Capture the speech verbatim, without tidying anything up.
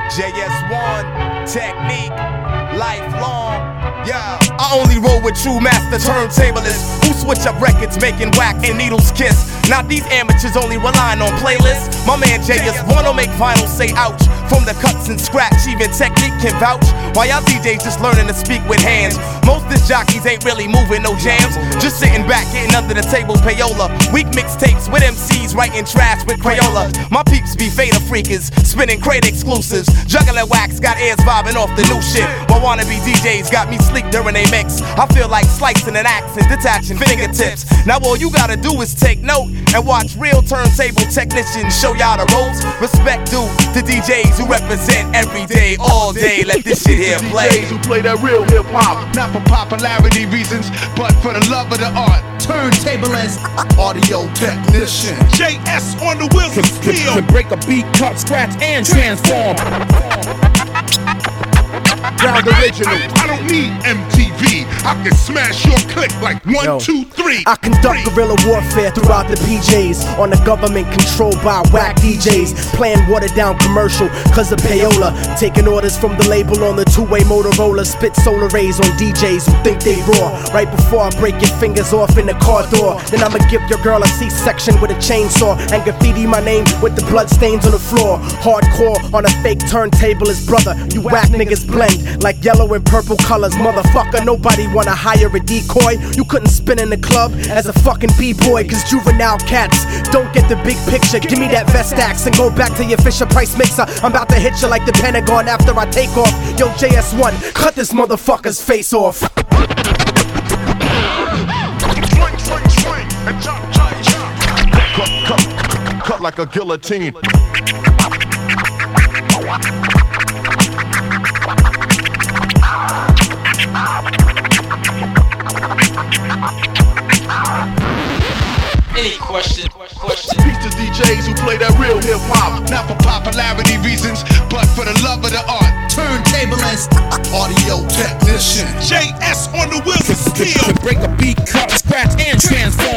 J S one, technique, lifelong, yeah. I only roll with true master turntablists who switch up records, making wax and needles kiss. Not these amateurs only relying on playlists. My man J S one will make vinyl say ouch. From the cuts and scratch, even technique can vouch. While y'all D Js just learning to speak with hands. Most disc jockeys ain't really moving no jams. Just sitting back, getting under the table payola. Weak mixtapes with M Cs writing trash with Crayola. My peeps be Fada freakers, spinning crate exclusives. Juggling wax, got ears vibing off the new shit. My wannabe D Js got me sleep during they mix. I feel like slicing an axe and detaching fingertips. Now all you gotta do is take note and watch real turntable technicians show y'all the ropes. Respect due to D Js who represent every day, all day. Let this shit here play. D Js who play that real hip hop, not for popularity reasons, but for the love of the art. Turntablist, audio technician. J S on the wheels of steel. To break a beat, cut, scratch, and transform. Ground original. I don't need M T V. I can smash your click like one, Yo. two, three. I conduct guerrilla warfare throughout the P Js. On the government controlled by whack D Js. Playing watered down commercial cause of payola. Taking orders from the label on the two-way Motorola. Spit solar rays on D Js who think they raw. Right before I break your fingers off in the car door. Then I'ma give your girl a C-section with a chainsaw. And graffiti my name with the blood stains on the floor. Hardcore on a fake turntablist brother. You whack niggas blend like yellow and purple colors. Motherfucker, nobody wanna hire a decoy. You couldn't spin in the club as a fucking b-boy. Cause juvenile cats don't get the big picture. Give me that Vestax and go back to your Fisher Price mixer. I'm about to hit you like the Pentagon after I take off. Yo, J S one, cut this motherfucker's face off. Swing, swing, swing, and chop, chop, chop. Cut, cut, cut like a guillotine. Any question, question. Peace to D Js who play that real hip hop, not for popularity reasons, but for the love of the art. Turntablist, audio technician. J S on the wheels of steel. To break a beat, cut, scratch, and transform.